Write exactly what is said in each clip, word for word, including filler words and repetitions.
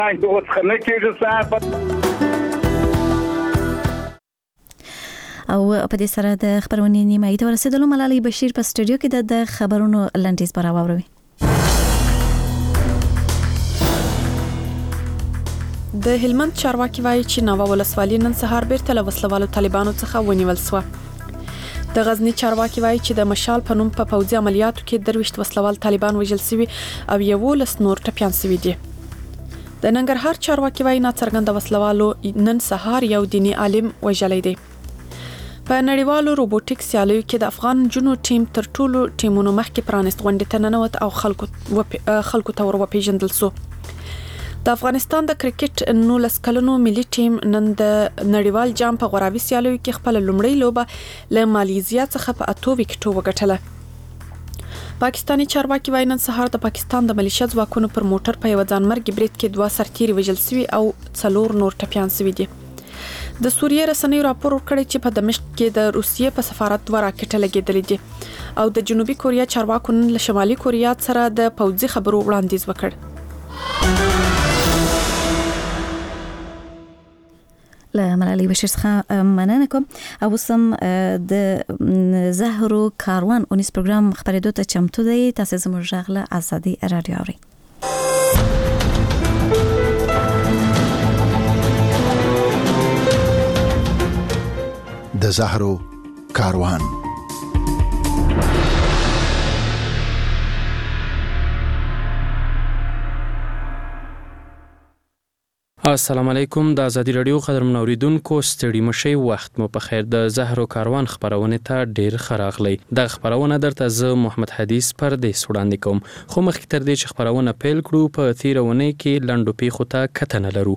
اوس خنه کېږي صاحب. او په دې سره د خبرونې نیمایي ته ورسېدلو. ملالۍ بشیر په سټوډیو کې د خبرونو لنډیز به راوړي. د هلمند چارواکي وایي چې نوه ولسوالي نن سهار بیرته له وسلوالو طالبانو څخه ونیول شوه. د غزنی چارواکي وایي چې د مشال په نوم په پوځي عملیاتو کې درویشت وسلوال طالبان وژل شوي او یولس نور ټپیان شوي دي. د ننګرهار چارواکي وایي ناڅرګنده وسلوالو نن سهار یو دیني عالم وژلی دی. په نړیوالو روبوټیک سیالیو کې د افغان جنو ټیم تر ټولو ټیمونو مخکې پرانست غونډې ته ننوت او خلکو خلکو ته ور وپیژندل شو. د افغانستان د کرکټ نولس کلنو ملي ټیم نن د نړیوال جام په غوراوي سیالیو کې خپل لومړی لوبه له مالیزیا څخه په اتو وکټو وګټله. پاکستانی چارواکي وایي نن سهار د پاکستان د ملیشیا ځواکونو پر موټر په یو ځانمرګي برید کې دوه سرتیري وژل شوي او څلور نور ټپیان شوي دي. د سوریې رسنیو راپور ورکړی چې په دمشق کې د روسیې په سفارت دوه راکټه لګېدلې دي او د جنوبي کوریا چارواکو نن له شمالي کوریا سره د پوځي خبرو وړاندیز وکړ. له ملالۍ بشیر څخه مننه کوم. او سم د زهرو کاروان اونیس پروګرام خبرېدو ته چمتو دی. تاسو زموږ غږ له ازادي رادیو اورئ. د زهرو کاروان. السلام علیکم. د ازادي رادیو قدرمن اوریدونکو ستړي مشي وخت مو په خیر. د زهرو کاروان خبرونه ته ډیر خراغلی. د خبرونه درته زه محمد حدیث پردیس وړاندې کوم. خو مخکې تر دې چې خبرونه پیل کړو په تیرونه کې لنډو پیښو ته کتنه لرو.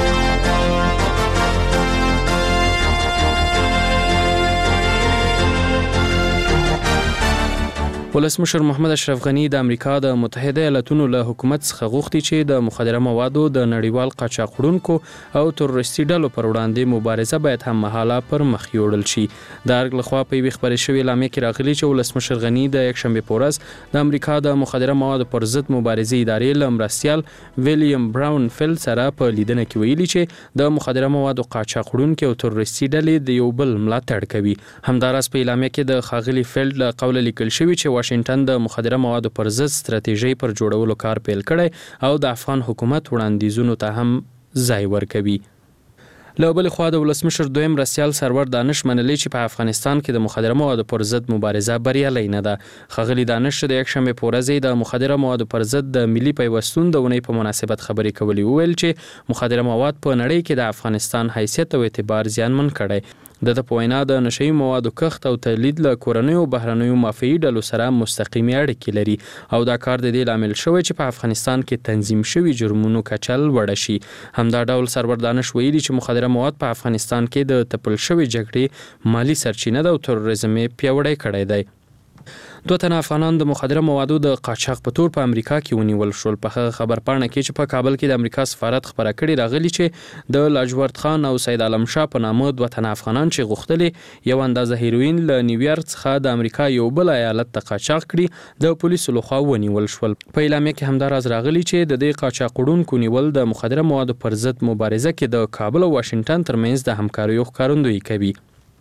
ولسمشر محمد اشرف غنی د امریکا د متحده ایالاتونو له حکومت څخه غوښتي چې د مخدره موادو د نړیوال قاچاقړونکو او تروریستي ډلو پر وړاندې مبارزه باید هم مهاله پر مخ یوړل شي. د ارګ لخوا په یوې خبرې شوې اعلامیه کې راغلي چې ولسمشر غنی د یکشنبه په ورځ د امریکا د مخدره موادو پر ضد مبارزې ادارې له مرستیال ویلیام براون فیل سره په لیدنه کې ویلي چې د مخدره موادو قاچاقړونکو او تروریستي ډلې د یو بل ملاتړ کوي. همداراز په اعلامیه کې د ښاغلي فیل له قوله لیکل شوی چې واشنگټن د مخدره موادو پر ضد ستراتیژي پر جوړولو کار پیل کړی او د افغان حکومت وړاندیزونو ته هم ځای ورکوي. له بل خوا د ولسمشر دویم رسیال سرور دانش منلي چې په افغانستان کې د مخدره موادو پر ضد مبارزه بریالۍ نه ده. ښاغلي دانش د یکشنبه په ورځ د مخدره موادو پر ضد د ملي پیوستون د ونې په مناسبت خبرې کولې. وویل چې مخدره مواد په نړۍ کې د افغانستان حیثیت او اعتبار زیانمن کړي. د د پوینا د نشئی موادو کښت او تولید له کورنیو بهرنیو مافیایي ډلو سره مستقیمي اړیکې لري او دا کار د دې لامل شوی چې په افغانستان کې تنظیم شوی جرمونو کچه لوړه شي. همدا ډول سرور دانش ویلي چې مخدره مواد په افغانستان کې د تپل شوی جګړې مالی سرچینه ده او تروریزم یې پیاوړی کړی دی. دوه تنه افغانان د مخدره موادو د قاچاق په تور په امریکا کې ونیول شول. په خبر پاڼه کې چې په کابل کې د امریکا سفارت خبره کړې راغلي چې د لاجورد خان او سید عالم شاه په نامه دوه تنه افغانان چې غوښتلې یو اندازه هیروین له نیویارک څخه د امریکا یو بل ایالت ته قاچاق کړي د پولیسو لخوا ونیول شول. په اعلامیه کې همداراز راغلي چې د دې قاچاقړونکو نیول د مخدره موادو پر ضد مبارزه کې د کابل او واشنگټن ترمنځ د همکاریو ښکارندویي کوي.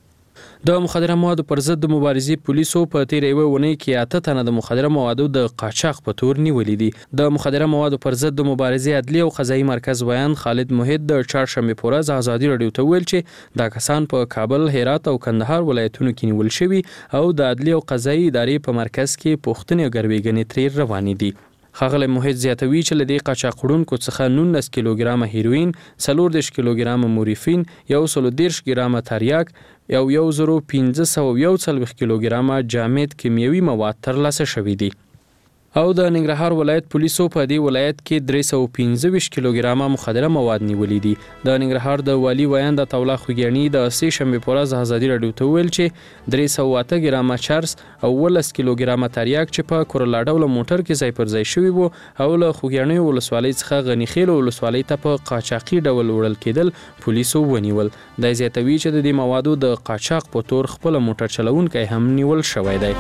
د مخدره موادو پر ضد د مبارزې پولیسو په تیر یوه اونۍ کې اته تنه د مخدره موادو د قاچاق په تور نیولې دي. د مخدره موادو پر ضد د مبارزې عدلي او قضایي مرکز ویان خالد موحد د چهارشنبه په ورځ ازادي رادیو ته ویل چې دا کسان په کابل، هرات او کندهار ولایتونو کې نیول شوي او د عدلي او قضایي ادارې په مرکز کې پوښتنې او ګرویږنې ترې روانې دي. ښاغلی موحد زیاتوي چې له دې قاچاقړونکو څخه نولس کیلوګرامه هیروین، څلور دېرش کیلوګرامه مورفین، یو سل او دېرش ګرامه تریاک او یو زرو پنځه سوه یو څلوېښت کیلوګرامه جامد کیمیاوي مواد ترلاسه شوي دي. او د ننګرهار ولایت پولیسو په دې ولایت کې درې سوه پنځه ویشت کیلوګرامه مخدره مواد نیولي دي. د ننګرهار د والي ویاند عطاالله خوږیاڼي د سې شنبې په ورځ ازادي راډیو ته وویل چې درې سوه اته ګرامه چرس او اوولس کیلوګرامه تریاک چې په کورلا ډوله موټر کې ځای پر ځای شوي وو او له خوږیاڼیو ولسوالۍ څخه غني خیل ولسوالۍ ته په قاچاقي ډول وړل کېدل پولیسو ونیول. دا زیاتوي چې د دې موادو د قاچاق په تور خپل موټر چلونکی هم نیول شوی دی.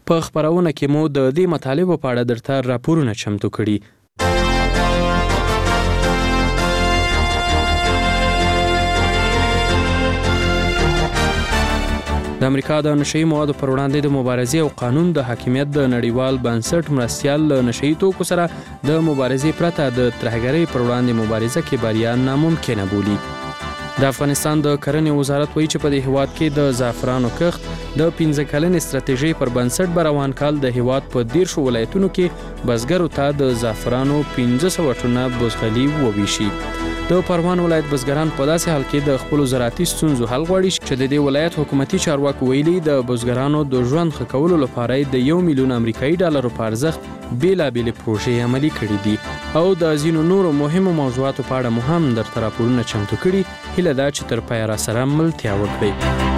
په خبرونه کې مو د دې مطالبو په اړه درته راپورونه چمتو کړي. د امریکا د نشئی موادو پر وړاندې د مبارزې او قانون د حاکمیت د نړیوال بنسټ مرستیال له نشئی توکو سره د مبارزې پرته د ترهګرۍ پر وړاندې مبارزه کې بریا ناممکنه بولي. د افغانستان د کرنې وزارت وایي چې په دې هیواد کې د زعفرانو کښت د پنځه کلنې ستراتیژۍ پر بنسټ به روان کال د هیواد په دیرشو ولایتونو کې بزګرو ته د زعفرانو پنځه سوه ټنه بزغلي وویشي. د پروان ولایت بزګران په داسې حال کې د خپل زراعتي ستونزو حل غواړي چې د دې ولایت حکومتي چارواکو ویلي د بزګرانو د ژوند ښه کولو لپاره د یو میلیون امریکایي ډالرو په ارزښت بېلابېلې پروژې عملي کړي دي او د ځینو نورو مهمو موضوعاتو په اړه مو هم درته راپورونه چمتو کړي. هیله ده چې تر پایه راسره ملتیا وکړئ.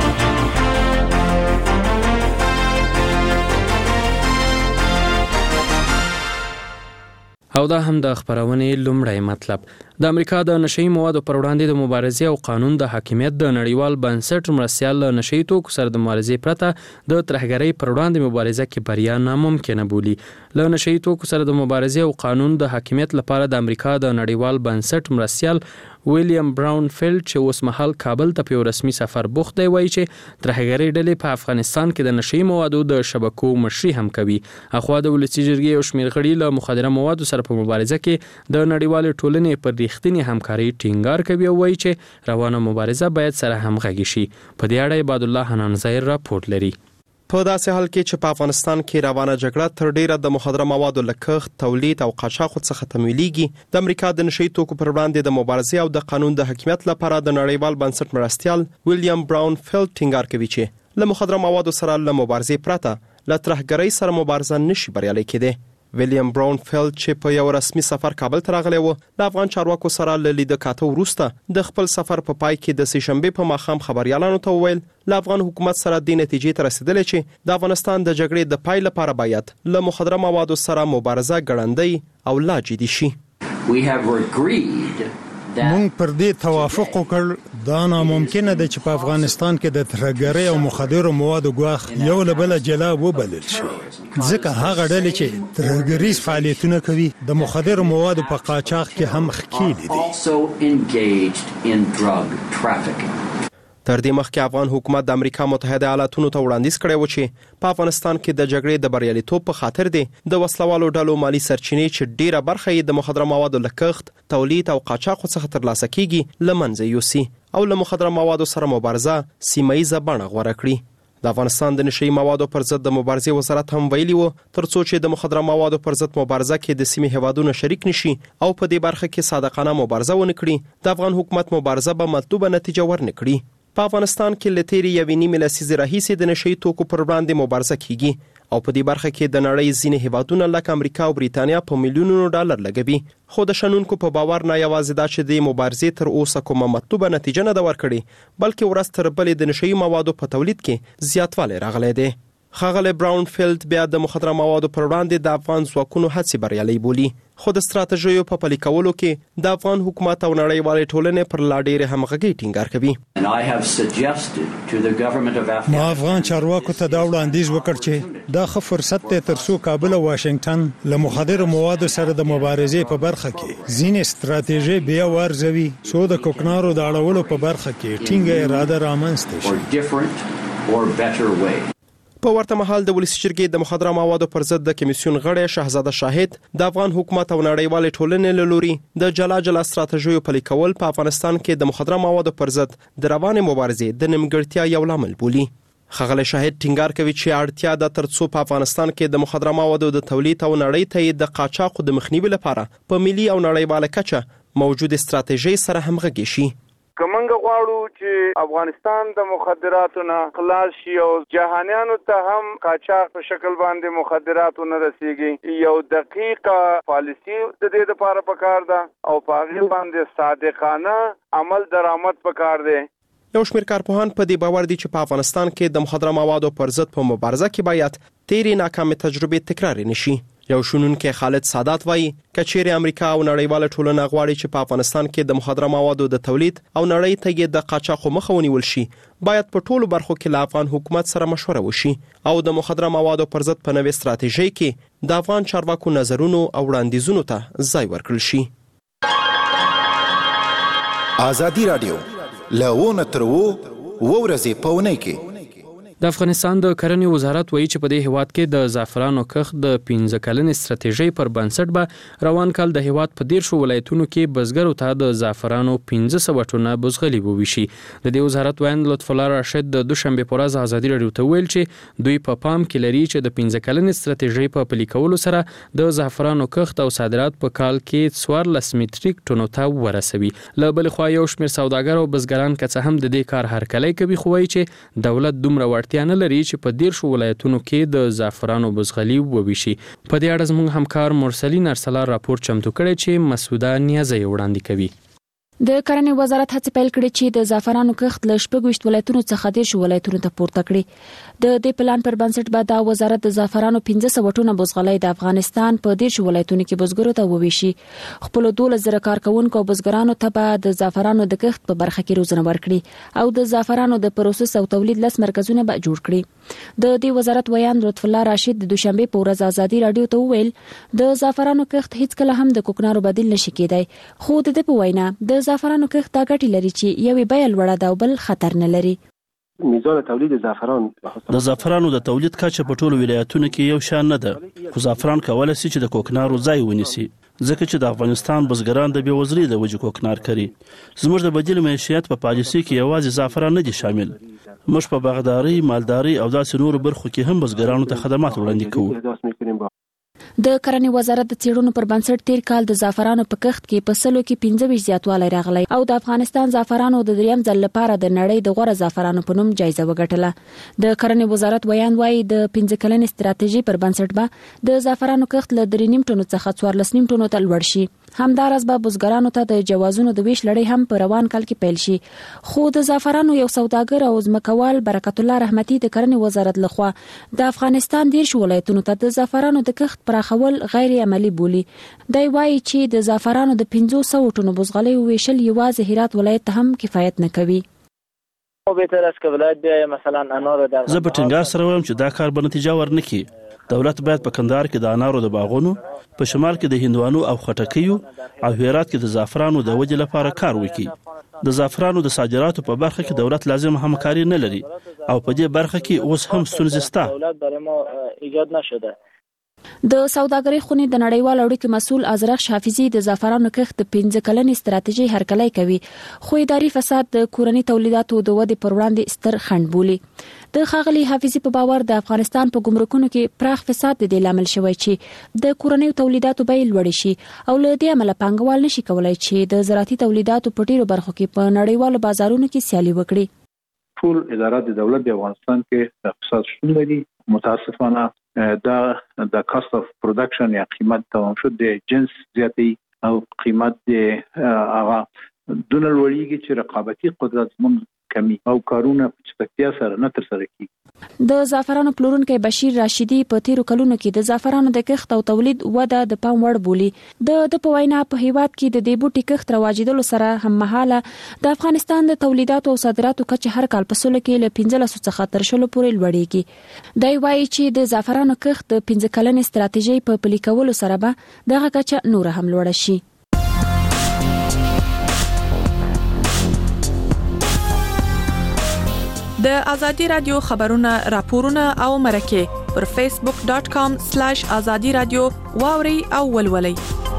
او دا هم د خبرونې لومړی مطلب. د امریکا د نشئی موادو پر وړاندې د مبارزې او قانون د حاکمیت د نړیوال بنسټ مرستیال له نشئی توکو سره د مبارزې پرته د ترهګرۍ پر وړاندې مبارزه کې بریا ناممکنه بولي. له نشئی توکو سره د مبارزې او قانون د حاکمیت لپاره د امریکا د نړیوال بنسټ مرستیال ویلیام براون فیلډ چې اوس مهال کابل ته په رسمي سفر بوخت دی وایي چې ترهګرۍ ډلې په افغانستان کې د نشئی موادو د شبکو مشري هم کوي. اخوا د ولسي جرګې یو شمېر غړي له مخدره موادو سره په مبارزه کې د نړیوالې ټولنې پر رښتینې همکاري ټینګار کوي او وایي چې روانه مبارزه باید سره همغږي شي. په دې اړه عباد الله حنان ظاهر راپورټ لري. په داسې حال کې چې په افغانستان کې روانه جګړه تر ډیره د مخدره موادو له کښت، تولید او قاچاق څخه تمویلېږي، د امریکا د نشئی توکو پر وړاندې د مبارزې او د قانون د حاکمیت لپاره د نړیوال بنسټ مرستیال ویلیام براون فیلډ ټینګار کوي چې له مخدره موادو سره له مبارزې پرته له ترهګرۍ سره مبارزه نشي بریالۍ کېدی. ویلیام براون فیلډ چې په یو رسمي سفر کابل ته راغلی و، د افغان چارواکو سره له لیده کاته وروسته د خپل سفر په پای کې د سې شنبې په ماښام خبريالانو ته وویل له افغان حکومت سره د نتیجې ته رسیدلی چې د افغانستان د جګړې د پای لپاره باید له مخدره موادو سره مبارزه ګړندۍ او لا جدي شي. مونږ پر دې توافق وکړ دا ناممکنه ده چې په افغانستان کې د ترهګرۍ او مخدرو موادو ګواښ یو له بله جلا وبلل شي، ځکه هغه ډلې چې ترهګریز فعالیتونه کوي د مخدرو موادو په قاچاق کې هم ښکېلي دي. تر دې مخکې افغان حکومت د امریکا متحده ایالاتونو ته وړاندیز کړی و چې په افغانستان کې د جګړې د بریالیتوب په خاطر دی د وسلوالو ډلو مالی سرچینې چې ډیره برخه یې د مخدره موادو له کښت، تولید او قاچاق څخه ترلاسه کیږي له منځه یوسي او له مخدره موادو سره مبارزه سیمه ییزه بڼه غوره کړي. د افغانستان د نشئی موادو پر ضد د مبارزې وزارت هم ویلي و ترڅو چې د مخدره موادو پر ضد مبارزه کې د سیمې هیوادونو شریک نشي او په دې برخه کې صادقانه مبارزه ونه کړي، د افغان حکومت مبارزه به مطلوبه نتیجه ورنه کړي. په افغانستان کې له تیرې یوې نیمې لسیزې راهیسې د نشئی توکو پر وړاندې مبارزه کیږي او په دې برخه کې د نړۍ ځینې هیوادونه لکه امریکا او بریتانیا په میلیونونو ډالر لګوي، خو د شنونکو په باور نه یوازې دا چې د مبارزې تر اوسه کومه مطلوبه نتیجه نه ده ورکړې، بلکې ورځ تر بلې د نشئی موادو په تولید کې زیاتوالی راغلی دی. ښاغلی براون فیلډ بیا د مخدره موادو پر وړاندې د افغان ځواکونو هڅې بریالۍ بولي، خو د ستراتیژیو په پلي کولو کې د افغان حکومت او نړیوالې ټولنې پر لا ډېرې همغږۍ ټینګار کوي. ما افغان چارواکو ته دا وړاندیز وکړ چې دا ښه فرصت دی ترڅو کابل او واشنگټن له مخدرو موادو سره د مبارزې په برخه کې ځینې ستراتیژۍ بیا وارزوي څو د کوکنارو د اړولو په برخه کې ټینګه اراده رامنځته شي. په ورته مهال د ولسي جرګې د مخدره موادو پر ضد د کمیسیون غړی شهزاده شاهد د افغان حکومت او نړیوالې ټولنې له لوري د جلا جلا ستراتیژیو پلي کول په افغانستان کې د مخدره موادو پر ضد د روانې مبارزې د نیمګړتیا یو لامل بولي. ښاغلی شاهد ټینګار کوي چې اړتیا ده ترڅو په افغانستان کې د مخدره موادو د تولید او نړۍ ته د قاچاقو د مخنیوي لپاره په ملي او نړیواله کچه موجود ستراتیژۍ سره همغږي شي. کومنګ غواړو چې افغانستان د مخدراتو نه خلاص شي او جهانیانو ته هم قاچاق په شکل باندې مخدراتو نه رسیږي، یو دقیقه پالیسی د دې لپاره پکار ده او په هغه باندې صادقانه عمل درآمد پکار دی. یو شمېر کارپوهان په دې باور دي چې په افغانستان کې د مخدره موادو پر ضد په مبارزه کې باید تیرې ناکامې تجربې تکرار نشي. یو شنونکی خالد سادات وایي که چیرې امریکا او نړیواله ټولنه غواړي چې په افغانستان کې د مخدره موادو د تولید او نړۍ ته یې د قاچاقو مخه ونیول شي، باید په ټولو برخو کې له افغان حکومت سره مشوره وشي او د مخدره موادو پر ضد په نوې ستراتیژۍ کې د افغان چارواکو نظرونو او وړاندیزونو ته ځای ورکړل شي. ازادي رادیو له تر و ورځې په اونۍ کې د افغانستان د کرنې وزارت وایي چې په دې هیواد کې د زعفرانو کښت د پنځه کلنې ستراتیژۍ پر بنسټ به روان کال د هیواد په دیرشو ولایتونو کې بزګرو ته د زعفرانو پنځه سوه ټنه بزغلي وویشي. د دې وزارت وایي لطف الله راشد د دوشنبې په ورځ ازادي رادیو ته ویل چې دوی په پام کې لري چې د پنځه کلنې ستراتیژۍ په پلي کولو سره د زعفرانو کښت او صادرات په کال کې څوارلس میټریک ټنو ته ورسوي. له بلې خوا یو شمېر سوداګر او بزګران که څه هم د دې کار هرکلی کوي، خو وایي چې دولت دومره وړتیا نه لري چې په دیرشو ولایتونو کې د زعفرانو بزغلي وویشي. په دې اړه زموږ همکار مرسلین ارسلان راپور چمتو کړی چې مسعوده نیازی وړاندې کوي. د کرنې وزارت هڅه پیل کړې چې د زعفرانو کښت له شپږ ویشت ولایتونو څخه دیرشو ولایتونو ته پورته کړي. د دې پلان پر بنسټ به دا وزارت د زعفرانو پنځه سوه ټنه بزغلي د افغانستان په دیرشو ولایتونو کې بزګرو ته وویشي. خپل دولس زره کارکونکو او بزګرانو ته به د زعفرانو د کښت په برخه کې روزنه ورکړي او د زعفرانو د پروسس او تولید لس مرکزونه به جوړ کړي. د دې وزارت ویان لطف الله راشد د دوشنبې په ورځ ازادي رادیو ته وویل د زعفرانو کښت هیڅ کله هم د کوکنارو بدیل نشي کېدای، خو د دې په وینا د زعفرانو کښت ګټې لري چې یوې بیه لوړه ده او بل خطر نه لري. میزان تولید زعفران د زعفرانو د تولید کچه په ټولو ولایتونو کې یو شان نه ده، خو زعفران کولای شي چې د کوکنارو ځای ونیسي، ځکه چې د افغانستان بزګران د بېوزلۍ د وجې کوکنار کري. زموږ د بدیل معیشت په پالیسۍ کې یوازې زعفران نه دي شامل، موږ په باغداري، مالداري او داسې نورو برخو کې هم بزګرانو ته خدمات وړاندې کوو. د کرنې وزارت د څېړنو پر بنسټ تیر کال د زعفرانو په کښت کې په سلو کې پنځه ویشت زیاتوالی راغلی او د افغانستان زعفرانو د دریم ځل لپاره د نړۍ د غوره زعفرانو په نوم جایزه وګټله. د کرنې وزارت ویان وایي د پنځه کلنې ستراتیژۍ پر بنسټ به د زعفرانو کښت له درې نیم ټنو څخه څوارلس نیم ټنو ته لوړ شي. همداراز به بزګرانو ته د جوازونو د ویش لړۍ هم په روان کال کې پیل شي. خو د زعفرانو یو سوداګر او ځمکوال برکت الله رحمتي د کرنې وزارت لخوا د افغانستان دیرش ولایتونو ته د زعفرانو د کښت پراخول غیر عملی بولي. دی وایي چې د زعفرانو د پنځه سوه ټنو بزغلي ویشل یوازې هرات ولایت ته هم کفایت نه کوي. زه په ټینګار سره وایم چې دا کار به نتیجه ورنکړي. دولت باید په کندهار کې د انارو د باغونو، په شمال کې د هندوانو او خټکیو او هرات کې د زعفرانو د ودې لپاره کار وکړي. د زعفرانو د صادراتو په برخه کې دولت لازم همکاري نه لري او په دې برخه کې اوس هم ستونزې شته. د سوداګرۍ خونې د نړیوال اړیکو مسؤل ازرخ حافظي د زعفرانو کښت د پنځه کلنې ستراتیژۍ هرکلی کوي، خو اداري فساد د کورني تولیداتو د ودې پر وړاندې ستر خنډ بولي. د ښاغلي حافظي په باور د افغانستان په ګمرکونو کې پراخ فساد د دې لامل شوی چې د کورنۍ تولیداتو بیې لوړې شي او له دې امله پانګوال نشي کولای چې د زراعتي تولیداتو په ډیرو برخو کې په نړیوالو بازارونو کې سیالي وکړي. ټول ادارات د دولت د افغانستان کې د اقتصاد شتون لري. متاسفانه دا د کاست اف پروډکشن یا قیمت تمام شد د جنس زیاتی او قیمت د هغه دونه لوړیږي چې رقابتي قدرت زموږ کمی او کارونه په چټکتیا سره نه تر سره کیږي. د زعفرانو پلورونکی بشیر راشدي په تیرو کلونو کې د زعفرانو د کښت او تولید وده د پام وړ بولي. د د په وینا په هیواد کې د دې بوټي کښت رواجیدلو سره هم مهاله د افغانستان د تولیداتو او صادراتو کچه هر کال په سلو کې له پنځلسو څخه تر شلو پورې لوړیږي. دی وایي چې د زعفرانو کښت د پنځه کلنې ستراتیژۍ په پلي کولو سره به دغه کچه نور هم لوړه شي. د ازادي رادیو خبرونه، راپورونه او مرکه پر فیسبوک ډاٹ کام سلیش ازادي رادیو واوري او ولولئ.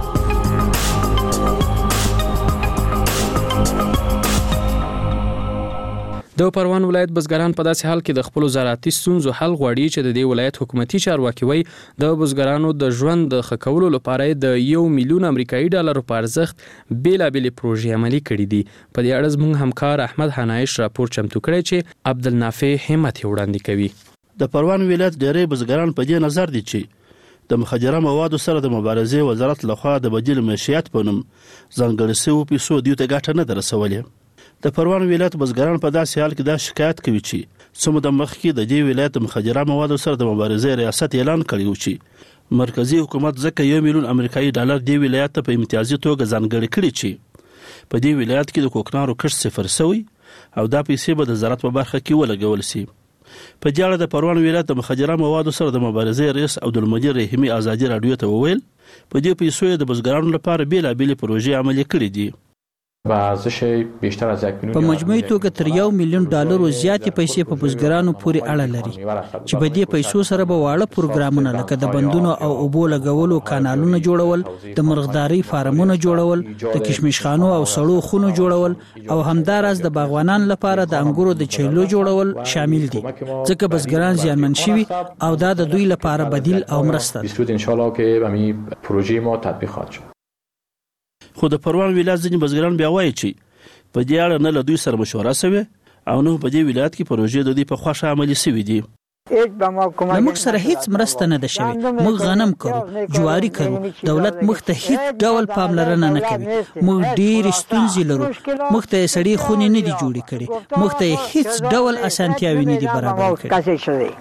د پروان ولایت بزګران په داسې حال کې د خپل زراعتي ستونزو حل غواړي چې د دې ولایت حکومتي چارواکي وایي د بزګرانو د ژوند د ښه کولو لپاره د یو میلیون امریکایي ډالرو په ارزښت بیلابېلې پروژې عملي کړي دي. په دې اړه زموږ همکار احمد حنایش راپور چمتو کړی چې عبدالنافع همت یې وړاندې کوي. د پروان ولایت ډېری بزګران په دې نظر دي چې د مخدره موادو سره د مبارزې وزارت لخوا د بدیل معیشت په نوم ځانګړي شویو پیسو دوی ته ګټه نه ده رسولې. د پروان ولایت بزګران په داسې حال کې دا شکایت کوي چې څه موده مخکې د دې ولایت د مخدره موادو سره د مبارزې ریاست اعلان کړی و چې مرکزی حکومت ځکه یو میلیون امریکایي ډالر دی ولایت ته په امتیازي توګه ځانګړي کړي چې په دې ولایت کې د کوکنارو کښت صفر شوی او دا پیسې به د زراعت په برخه کې ولګول شي. په دې اړه د پروان ولایت د مخدره موادو سره د مبارزې رئیس عبدالمجید رحیمي ازادي رادیو ته وویل په دې پیسو د بزګرانو لپاره بیلابېلې پروژې عملي کړې دي. و ارزش بیشتر از یک میلیون په مجموعي توګه تر یو میلیون ډالرو زیاتې پیسې په بزګرانو پورې اړه لري چې په دې پیسو سره به واړه پروګرامونه لکه د بندونو او اوبو لګولو کانالونه جوړول، د مرغداري فارمونه جوړول، د کشمشخانو او سړو خونو جوړول او همداراز د باغوانانو لپاره د انګورو د چیلو جوړول شامل دي، ځکه بزګران زیانمن شوي او دا د دوی لپاره بدیل او مرسته ده. ان شاء الله که همین پروژه ما تطبیق خواهد شد. خو د پروان ولایت ځینې بزګران بیا وایي چې په دې اړه نه له دوی سره مشوره شوې او نه په دې ولایت کې پروژې د دوی په خوښه عملي شوې دي. موږ سره هیڅ مرسته نه ده شوې. موږ غنم کرو، جواری کرو، دولت موږ ته هیڅ ډول پاملرنه نه کوي. موږ ډېرې ستونزې لرو. موږ ته سړې خونې نه دي جوړې کړې. موږ ته هیڅ ډول اسانتیاوې نه دي برابر کړې.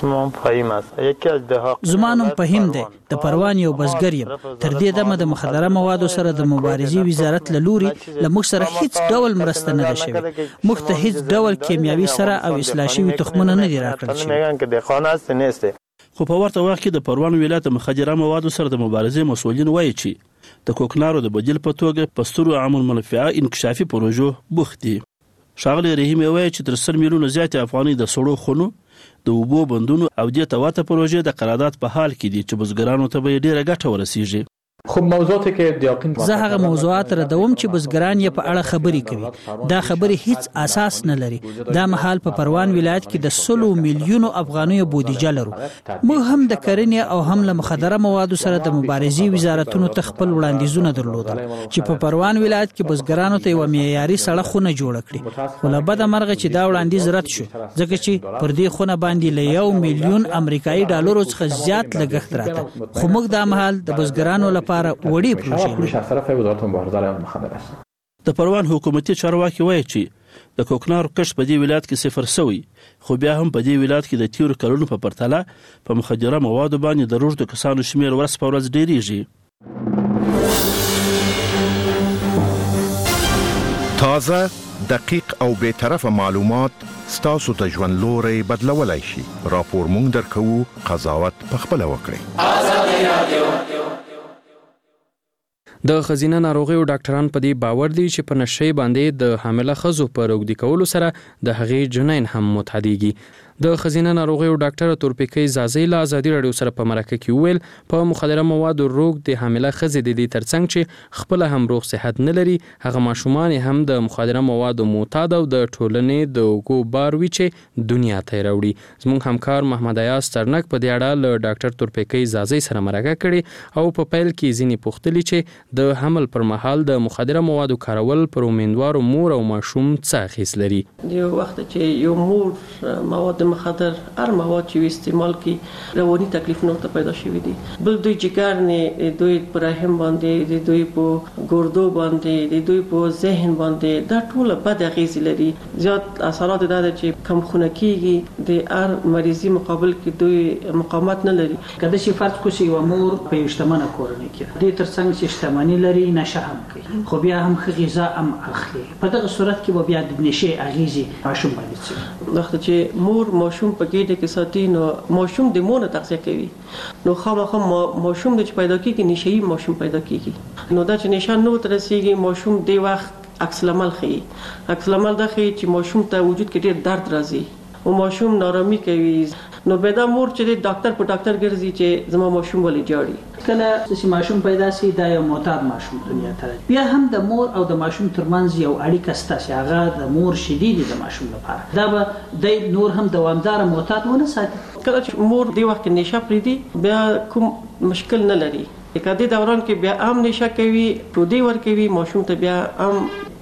زما نوم فهیم دی، د پروان یو بزګر یم. تر دې دمه د مخدره موادو سره د مبارزې وزارت له لوري له موږ سره هیڅ ډول مرسته نه ده شوې. موږ ته هیڅ ډول کیمیاوي سره او اصلاح شوي تخمونه نه دي راکړل شوي. خو په ورته وخت کې د پروان ولایت د مخدره موادو سره د مبارزې مسؤلین وایي چې د کوکنارو د بدیل په توګه په سترو عامل منفعه انکشافي پروژو بوخت دي. ښاغلی رحیم وایي چې تر سل میلیونه زیاتې افغانۍ د سړو خونو، د اوبو بندونو او دې ته واته پروژې د قرارداد په حال کې دي چې بزګرانو ته به ډیره ګټه ورسیږي. خب موضوعاتی که دیاقین زه هغه موضوعات ردوم چې بزګران یې په اړه خبرې کوي. دا خبرې هیڅ اساس نه لري. دا مهال په پروان ولایت کې د سلو میلیونو افغانیو بودیجه لرو. موږ هم د کرنې او هم له مخدره موادو سره د مبارزې وزارتونو ته خپل وړاندیزونه درلودل چې په پروان ولایت کې بزګرانو ته یو معیاري سړه خونه جوړه کړي. خو له بده مرغه چې دا وړاندیز رد شو ځکه چې پر دې خونه باندې له یو میلیون امریکایي ډالرو څخه زیات لګښت راته. خو موږ دا مهال د بزګرانو لپاره وړي پروژې از طرف وزارت مبارزه مخدره است. د پروان حکومتي چارواکي وایي چې د کوکنارو کښت په دې ولایت کې صفر شوی، خو بیا هم په دې ولایت کې د تیرو کلونو په پرتله په مخدره موادو باندې د روږدو کسانو شمیر ورځ په ورځ ډیریږي. تازه، دقیق او بے طرفه معلومات ستاسو ته ژوند لوري بدلولای شي. راپور مونږ درکوو، قضاوت پخپله وکړئ. آزادي رادیو. د خزینه ناروغیو ډاکټران په دې باور دي چې په نشي باندې د حامله ښځو په روږدي کولو سره د هغې جنین هم متعدیږي. د خزینه ناروغیو ډاکټر تورپیکۍ زازۍ له ازادي رادیو سره په مرکه کې ویل په مخدره موادو روږ د حامله ښځې د دې ترڅنګ چې خپل هم روغ صحت نه لري، هغه ماشومان هم د مخدره موادو معتاد او د ټولنې د اوږو بار وي چې دنیا ته راوړي. زموږ همکار محمد ایاز ترنک په دې اړه له ډاکټر تورپیکۍ زازۍ سره مرکه کړې او په پیل کې ځینې پوښتلي چې د حمل پر مهال د مخدره موادو کارول پر امیندوارو مور او ماشوم څه اغیز لري. یو وخت چې یو مور مواد مخدر هر مواد چې استعمال کی رواني تکلیفونه ته پیدا شوي دي. بل دوی جګر نه دوی پر رحم باندې، دوی په ګردو باندې، دوی په ذهن باندې دا ټول بد اغیز لري. زیات اثرات دا چې کم خونه کیږي، د هر مریضي مقابل کې دوی مقاومت نه لري. کله چې فرض کو شي و مور په اشتمنه کورنۍ کې د ترڅنګ چې اشتمنی لري نشه هم کوي، خو بیا هم غذا هم اخلي. په دغه صورت کې به بیا د نشه اغیزي ماشوم باندې وخت چې مور ماشوم په ګډه کې ساتي نو ماشوم د مور تغذیه کوي، نو خامخا ماشوم د پیدا کیږي نشهي ماشوم پیدا کیږي. نو دا چې نشه نو ترسيږي ماشوم د وخت عکس العمل خي عکس العمل دا خي چې ماشوم ته وجود کې ډېر درد راځي او ماشوم نارامي کوي. نو بيدا مور چې ډاکټر په ډاکټر ګرځي چې زما ماشوم ولې جاړي. کله چې ماشوم پیدا شي دا یو معتاد ماشوم دنیا ته راځي. بیا هم د مور او د ماشوم ترمنځ یو اړیکه شته چې هغه د مور شدید د ماشوم لپاره دا به د نور هم دوامدار معتاد ونه ساتي. کله چې مور دی وخت نشه پریدي بیا کوم مشکل نه لري. کله دوران کې بیا عام نشه کوي، ټودي ور کوي، ماشوم ته بیا عام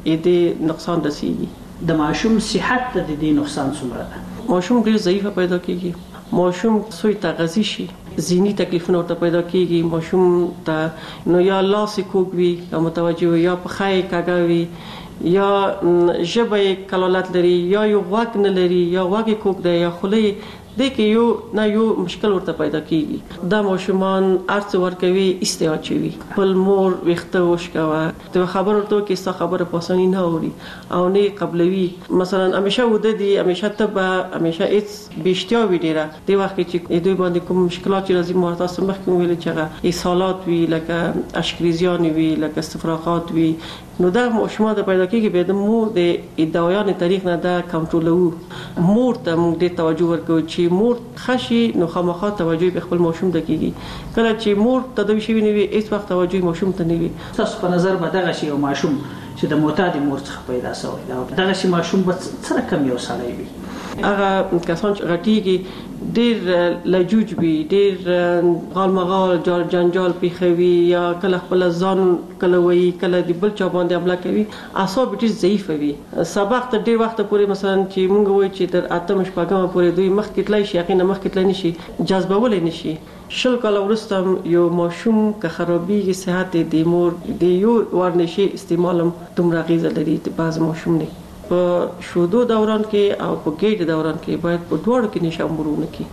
دې نقصان رسیږي. د ماشوم صحت ته د دې نقصان څومره ده؟ ماشوم ډیر ضعیف پیدا کیږي. ماشوم سوی تغذی شي، ذهني تکلیفونه ورته پیدا کیږي. ماشوم ته نو یا لاس کوګوي یا متوجه وي، یا پخای کاږي، یا ژبه کلالت لري، یا یو غوږ نه لري، یا غوږ کوګ دی، یا خولې د کې یو نه یو مشکل ورته پیدا کیږي. دا ماشومان ارڅ ورکوي استعوا چوي بل مور وخته وشکوا ته خبر ورته کې څه خبره پاسنی نه اوري او نه قبلوي. مثلا همیشه وددي همیشه ته همیشه هیڅ بیشتیا ویډیره د وخت چې دوی باندې کوم مشکلات راځي مو تاسو مخکې ویل چې ایصالات وی لکه اشکریزیان وی لکه استفراغات وی نو دا ماشومان د پیدا کیږي به د مور د ادعایان تاریخ نه دا کنټرولو. مور ته موږ د توجه ورکو چې مور خشي نو خامخا توجه به خپل ماشوم ته کیږي. کله چې مور تدوي شي نه وي هیڅ وخت توجه ماشوم ته نه وي. تاسو په نظر به دغه شی او ماشوم چې د معتاد مور څخه پیدا شوی دا دغه شی ماشوم به څه رقم یو سړی وي. هغه کسان چې غټیږي ډیر لجوج وي ډیر غال مغال جنجال پیخوي یا کله خپل ځان کله وي کله د بل چا باندې حمله کوي اعصاب ډیر ضعیف وي. سبق ته ډیر وخت پورې مثلا چې مونږ وایي چې تر اتم شپږم پورې دوی مخ کې تلای شي یقینا مخ کې تلای نشي جذبول نشي. شل کال وروسته یو ماشوم که خرابېږي صحت د مور د یو ورنشي استعمالم دومره غیزه لري د بعض ماشوم نه په شودو دوران کې او په ګېډ دوران کې باید په دواړو کې نشه امرونه کې.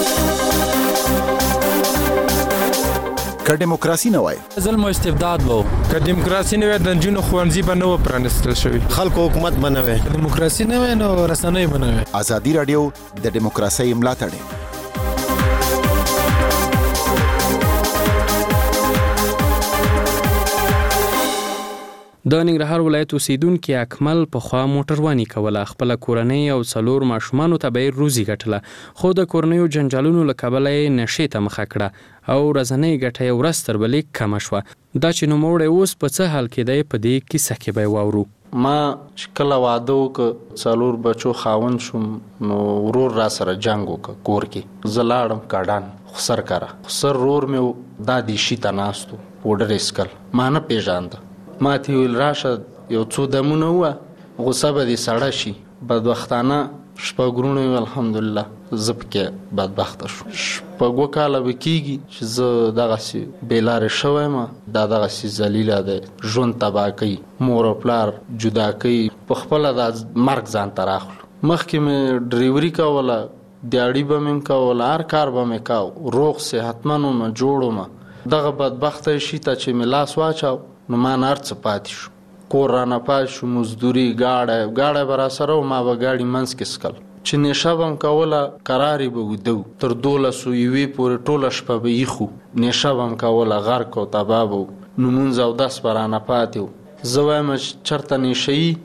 که دیموکراسي نه وای ظلم او استبداد وو. که دیموکراسي نه وای د جنونو خوانځي به نه پرانستل شوی. خلکو حکومت بنوي. دیموکراسي نه وای نو رسنۍ بنوي. ازادي رادیو د دیموکراسي ملاتړ د ننګرهار ولایت اوسیدونکو اکمل په خوا موټرواني کوله. خپل کورنۍ او څلور ماشومانو ته به روزي ګټله خو د کورنیو جنجالونو له کبله یې نشې ته مخه کړه او ورځنۍ ګټه یې ورځ تر بلې کمه شوه. دا چې نوموړی اوس په څه حال کې دی په دې کیسه کې به واورو. ما چې کله واده وکړ څلور بچو خاوند شوم نو ورور را سره جنګ وکړ کور کې. زه لاړم کاډان خسر کاره خسر رور مې دا دیشي ته ناستو پوډر اسکل ما نه پیژانده. ما ته ویل راشه یو څو دمونه وه غوسه به دې سړه شي. بدبختانه شپږ وروڼه وي الحمدلله زه پکې بدبخته شوم. شپږ کاله به کېږي چې زه دغسې بې لارې شوی یم. دا دغسې ذلیله دی ژوند تباه کوي مور او پلار جدا کوي په خپله دا مرګ ځان ته راخلو. مخکې مې ډریوري کوله دیاړي به مې کوله هر کار به مې کو روغ صحتمن وم جوړ وم. دغه بدبخته شي ته چې مې لاس واچاو نو ما نه هر څه پاتې شو. کور رانه پاتې شو مزدوري ګاډی ګاډی به راسره و ما به ګاډي منځ کې څکل چې نیشه به م کوله کرارې به ویده و تر دولسو یوې پورې ټوله شپه به ایښو نیشه به م کوله غرق او تباه به و نمونځ او دس به رانه پاتې و. زه وایم چې چېرته نیشه یي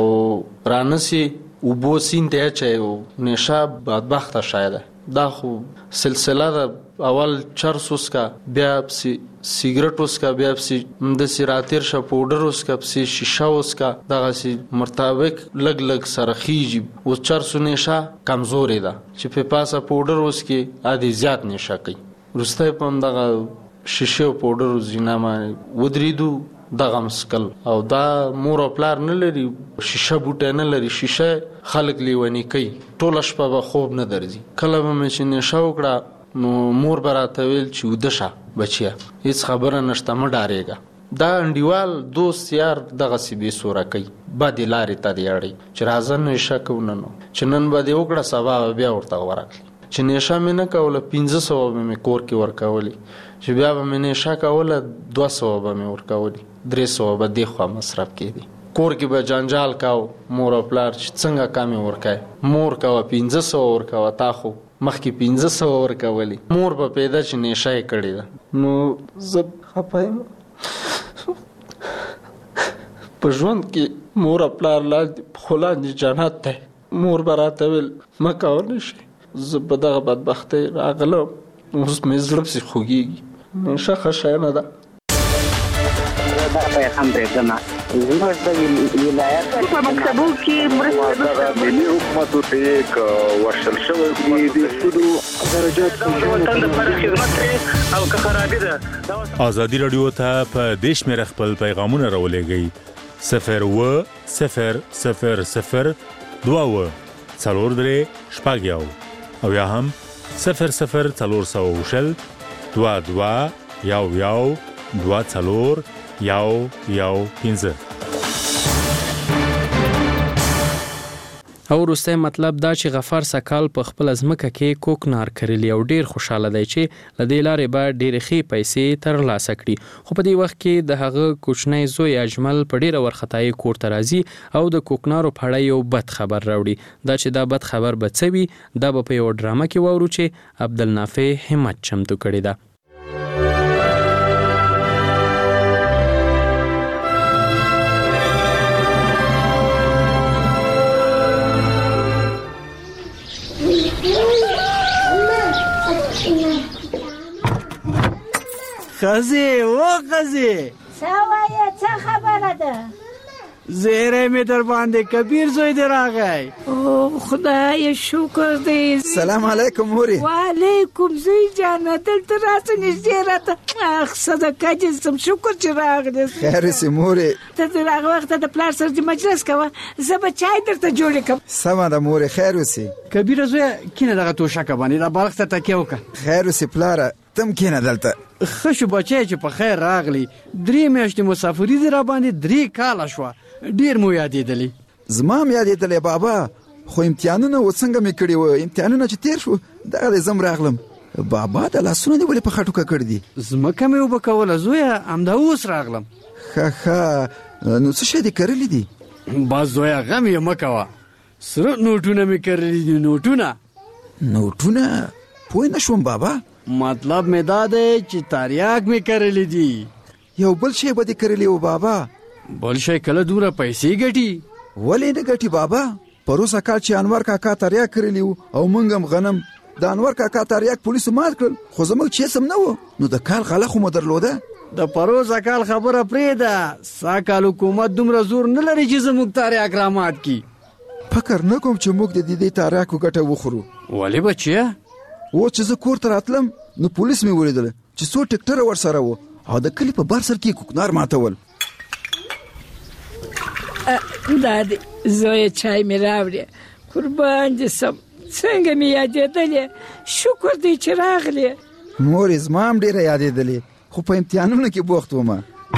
او رانسي اوبو سیند ته اچوي او نیشه بدبخته شاید دا خو سلسله ده. اول چرس وسکه بیا پسې سیګرټ وسکه بیا پسې همداسې راتېر شه پوډر وسکه پسې شیشه وسکه دغسې مرتبق لږ لږ سره خیږي. اوس چرسو نیشه کمزورې ده چې په پاسه پوډر وسکې ا دې زیات نیشه کوي. وروستی په همدغه شیشې او پوډرو زینه باندې ودرېدو دغه مسکل او دا مور او پلار نه لري شیشه بوټی نه لري شیشه خلک لیونی کوي ټوله شپه به خوب نه درځي. کله به مې چې نیشه وکړه نو مور به راته ویل چې وده شه بچیه هیڅ خبره نشته مه ډارېږه. دا انډیوال دوست یار دغسې بې سوره کوي بدې لارې ته دې اړوي چې راځه نیشه کوو نن چې نن به دې وکړه سبا به بیا ورته غوره کړي. چې نیشه مې نه کوله پنځه سوه به مې کور کې ورکولې چې بیا به مې نیشه کوله دوه سوه به مې ورکولې درې سوه به دې خوا مصرف کېدي. کور کې به جنجال کاو مور او پلار چې څنګه کمې ورکوي مور کوه پنځه سوه ورکوه تا خو مخکې پنځه سوه ورکولي مور به پیدا چې نیشه یې کړې ده. نو زه خفه یم په ژوند کې مور او پلار لاندې پښو لاندې جنت دی. مور به راته ویل مه کوه نشئ. زه په دغه بدبختۍ راغلم اوس مې زړه پسې خوږېږي. نیشه ښه شی نه ده. دا پیغام پرېږدمه زموږ د ولایت په مکتبو کې مرسته ملي حکومت ته یک ورشل شوی دی د سودو درجات او که خرابې ده. ازادي رادیو ته په دیش مې خپل پیغامونه راولېږئ صفر و صفر صفر صفر دوه و څلور درې شپږ یو او یا هم صفر صفر څلور سوه شل دوه دوه یو یو دوه څلور یو یو پنځه. او وروستی مطلب دا چې غفار سکال په خپل ځمکه کې کوکنار کرلی او ډیر خوشاله دی چې له دې لارې به ډېرې ښې پیسې ترلاسه کړي، خو په دې وخت کې د هغه کوچنی زوی اجمل په ډیره وارخطایي کور ته راځي او د کوکنارو په اړه یو بد خبر راوړي. دا چې دا بد خبر به څه وي دا به په یوه ډرامه کې واورو چې عبدالنافع همت چمتو کړې ده. خزی و خزی سوایه چه خبره ده؟ زهره می در باندې کبیر زوی در راغی. او خدای شکر دی. سلام علیکم موري. و علیکم زوی جان دلته راځه نږدې راته. اخ صدقه دې سم شکر چې راغلی. خیر سي موري. ته د هغه وخت د پلار سره د مجلس کوه زه به چای درته جوړ کړم. سمه ده موري خیر وسي. کبیر زوی کینه دغه توشکه باندې را بالغ ته تکیه وکړه. خیر وسي پلاره تم کینه دلته. خشو بچی چې په خیر راغلی. درې میاشتې مسافري دې را باندې درې کاله شوه. ډیر مو یادېدلی. زما هم یادېدلی بابا، خو امتحانونه و څنګه مې کړي وه، امتحانونه چې تیر شو دغه دی زه هم راغلم. بابا د لاسونه دې ولې په خټوکه کړي دي؟ ځمکه مې اوبه کوله زویه، همدا اوس راغلم. ښه ښه نو څه شی دې کرلي دي؟ بس زویه غم یې مه کوه، سره نوټونه مې کرلي دي. نوټونه نوټونه پوه نه شوم بابا. مطلب مې دا دی چې تریاک مې کرلي دي. یو بل شی به دې کرلي و بابا؟ بل شی کله دومره پیسې ګټي؟ ولې نه ګټي بابا؟ پروسه کال چې انور کاکا تریاک کړلی و او موږ هم غنم، د انور کاکا تریاک پولیسو مات کړل، خو زموږ چیس هم نه و، نو د کال غله خو مو درلوده. د پروسه کال خبره پرېږده، سا کال حکومت دومره زور نه لري چې زموږ تریاک را مات کړي. فکر نه کوم چې موږ د دې تریاکو ګټه وخورو. ولې بچیه؟ و چې زه کور ته راتلم نو پولیس مې ولیدل چې څو ټکټره ورسره و او د کلي په بار سر کې کوکنار ماتول. دا دی زویه چای مې راوړې، قربان دې سم. څنګه مې یادېدلې، شکر دی چې راغلې. مورې زما هم ډېره یادېدلې، خو په امتحانونو کې بوخت ومه.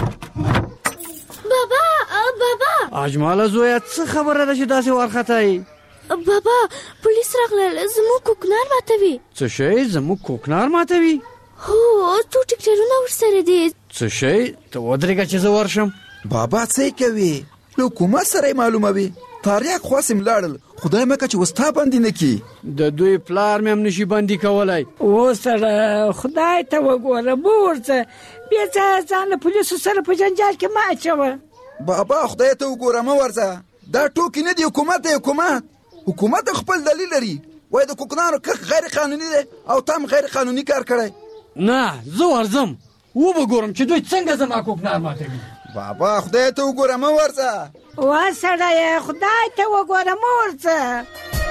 بابا بابا اجماله زویه څه خبره ده چې داسې وارخطایي؟ بابا پولیس راغلل، زموږ کوکنار ماتوي. څه شی زموږ کوکنار ماتوي؟ هو څو ټکټرونه ورسره دي. څه شی؟ ته ودرېږه چې زه ورشم. بابا څه کوي؟ له حکومت سره معلوموي. تریاک خواسم لاړل، خدای مکه چې وستا بندي نه کی. د دوی پلار مې هم نشي بندي کولای. او سره خدای ته وګوره بورڅه بیا ځان له پولیسو سره په جنجال کې ما اچوه. بابا خدای ته وګوره مه ورځه، دا ټوکې نه دی، حکومت دی حکومت. حکومت خپل دلیل لري، وای د کوکنارو کښت غیر قانوني دی او تم غیر قانوني کار کړی. نه زه ورځم و به ګورم چې دوی څنګه زما کوکنار ماتوي. بابا خدای ته وګوره مه ورځه. وا سړیه خدای ته وګوره مه ورځه.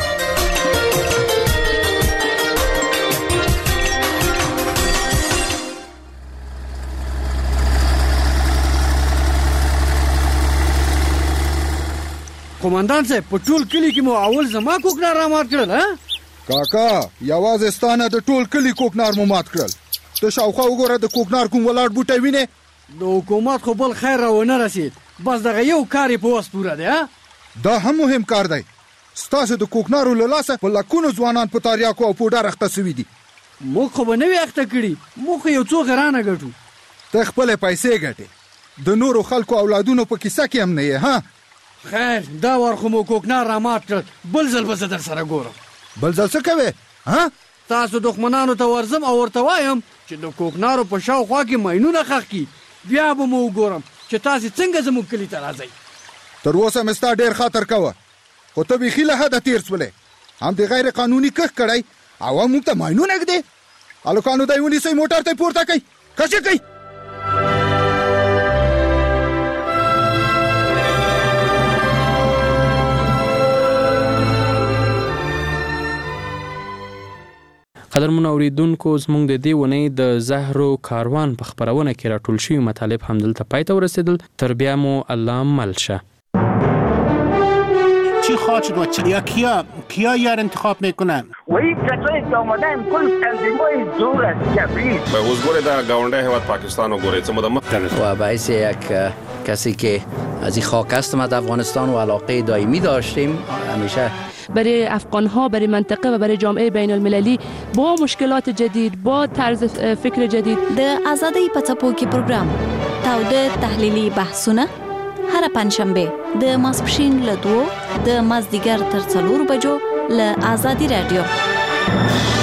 قومندان صاحب په ټول کلي کې مو اول زما کوکنار را مات کړل. ها کاکا یوازې ستانه د ټول کلي کوکنار مو مات کړل. ته شاوخوا وګوره د کوکنار کوم ولاړ بوټی وینې. د حکومت خو بل خیر را ونه رسید، بس دغه یو کار یې په وس پوره دی. دا هم مهم کار دی. ستاسو د کوکنارو له لاسه په لکونو ځوانان په تریاکو او پوډر اخته سوي دي. موږ خو به نه وي اخته کړي، موږ خو یو څو غرانه ګټو. ته خپلې پیسې ګټې، د نورو خلکو اولادونو په کیسه کې هم نه یې. ها خیر دا وار خو مو کوکنار را مات کړل، بل ځل به زه در سره ګورم. بل ځل څه کوې؟ ها تاسو دښمنانو ته ورځم او ورته وایم چې د کوکنارو په شاوخوا کې ماینونه ښخ کړي، بیا به مو وګورم چې تاسې څنګه زموږ کلي ته راځئ. تر اوسه مې ستا ډېر خاطر کوه، خو ته بیخي له حده تېر سولې. هم د غیر قانوني کښت کړی او موږ ته ماینونه ږدې. هلکانو دی ونیسئ، موټر ته یې پورته کوئ، کشې کوئ. قدرمن اوریدونکو زموږ د دې ونې د زهرو کاروان په خبرونه کې راټول شوي مطالب همدلته پای ته ورسېدل. تر بیا مو الله مل شه. چی خواهد شد و چی یا کیا کیا یار انتخاب میکنن؟ و این کسایی که آمدن کل تنظیمای دور از کبریز به حضور در گاونده هیواد پاکستان و گوره چه مدام و باعث یک کسی که از این خاک هستم از افغانستان و علاقه دائمی داشتیم همیشه برای افغان‌ها، برای منطقه و برای جامعه بین المللی با مشکلات جدید، با طرز فکر جدید. د آزادۍ په څپو کې پروګرام تاوده تحلیلي بحثونه هر پنځشنبه د ماسپښین له دوو د مازدیګر تر څلورو بجو له آزادي رادیو.